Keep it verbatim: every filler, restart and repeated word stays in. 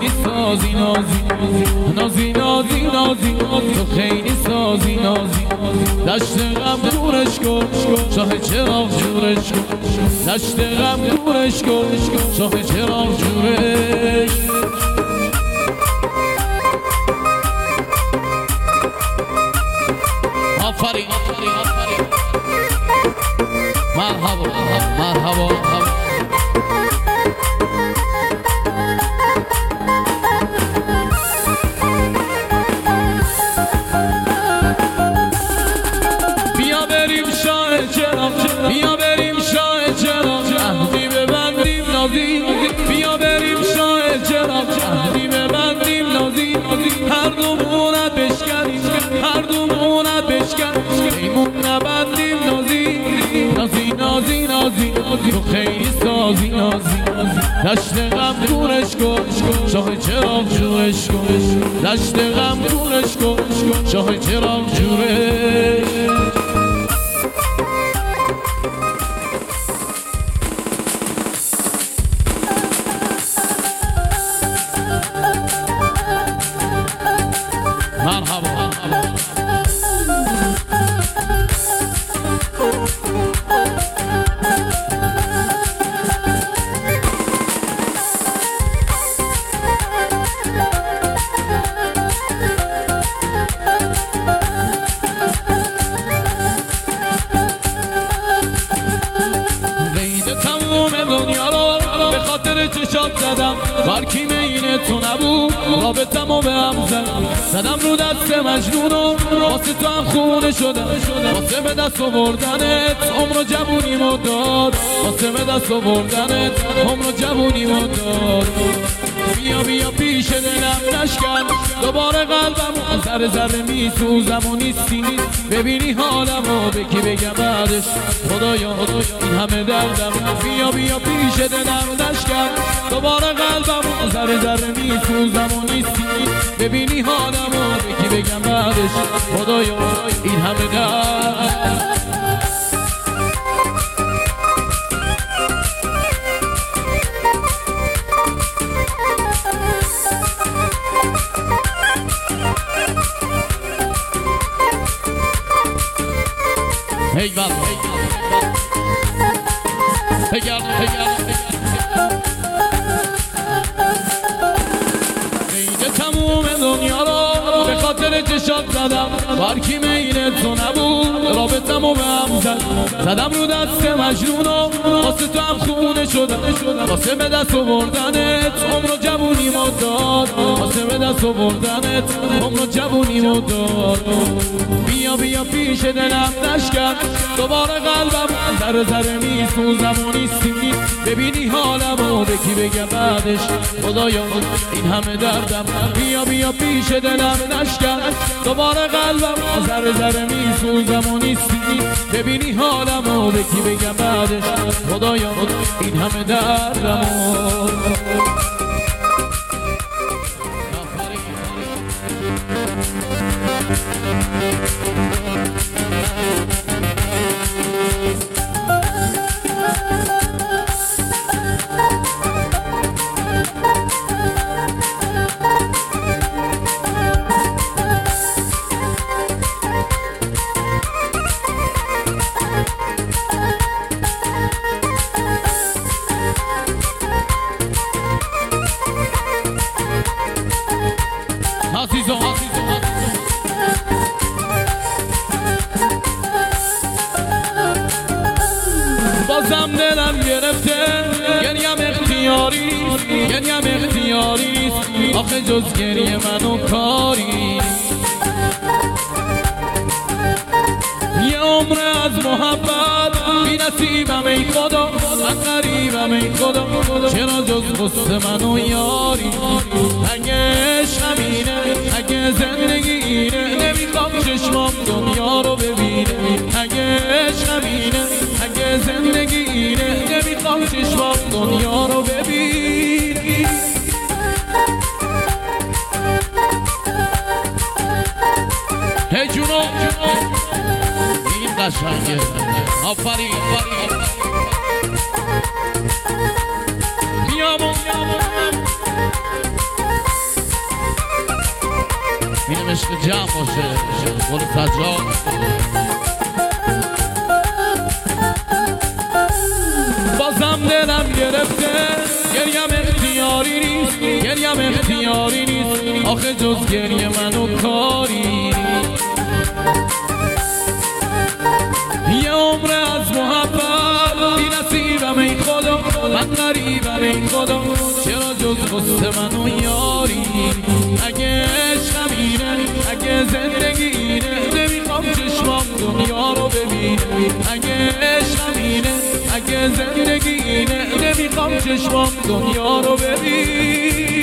خیلی سازی نازی نازی نازی نازی تو خیلی سازی نازی دشت غم دورش کن شاه چراغ جورش کن دشت غم دورش کن شاه چراغ جورش آفرین آفرین آفرین مرحبا مرحبا بیا بریم شاه چراغ بیا بریم شاه چراغ عهدی ببندیم نازی بیا بریم شاه چراغ عهدی ببندیم نازی هر دومونت بشکنیم هر دومونت بشکنیم ایمون نبندیم نازی نازی نازی نازی تو خیلی سازی نازی دشت غم دورش کن شاه چراغ جورش کن دشت غم دورش کن شاه چراغ جورش مرحبا دنیا رو به خاطر چشات زدم برکی مینه تو نبود رابطمو به هم زدم زدم رو دست مجنون و واسه تو هم خونه شدم واسه به دست آوردنت عمر جوونیمو داد واسه به دست آوردنت عمر جوونیمو داد بیا بیا پیش دلم نشکن دوباره قلبم ذره ذره میسوزم و نیستی ببینی حالمو به کی بگم بعدش خدایا این همه دردم بیا بیا پیش دلم نشکن دوباره قلبم ذره ذره میسوزم و نیستی ببینی حالمو به کی بگم بعدش خدایا این همه دردم Hey bal, hey hey gel, hey gel. Neyde tamam dünya رو به خاطر چشات زدم برکی میل تو نبود رابطمو به هم زد زدم رو دست مجنون و واسه تو هم خونه شدم واسه به دست آوردنت عمر جوونیمو داد واسه به دست آوردنت عمر جوونیمو داد بیا بیا پیش دلم نشکن دوباره قلبم ذره ذره میسوزم و نیستی ببینی حالمو به کی بگم بعدش خدایا این همه دردم بیا بیا پیش دلم نشکن دوباره قلبم ذره ذره میسوزم و نیستی ببینی حالمو به کی بگم بعدش خدایا این همه دردم عزیزم بازم دلم گرفته گریم اختیاری گریم اختیاری آخه جز گریه منو کاری یه عمر از محبت بی نصیبم ای خدا من غریبم ای خدا چرا جز غصه منو یاری اگه عشق همینه اگه زندگی اینه نمیخوام چشمام دنیا رو ببینه اگه عشق همینه اگه زندگی اینه نمیخوام چشمام دنیا رو ببینه هی جونو این قشنگه آفرین بیامون عشق جمع باشه گل سجاد. بازم دلم گرفته گریم اختیاری نیست، گریم اختیاری نیست، آخه جز گریه منو کاری. یه عمر از محبت بی نصیبم ای خدا، من غریبم ای خدا، چرا جز غصه منو یاری. اگه عشقم اینه، اگه زندگی اینه، نمیخوام چشمام دنیا رو ببینه. اگه عشقم اینه، اگه زندگی اینه، نمیخوام چشمام دنیا رو ببینه.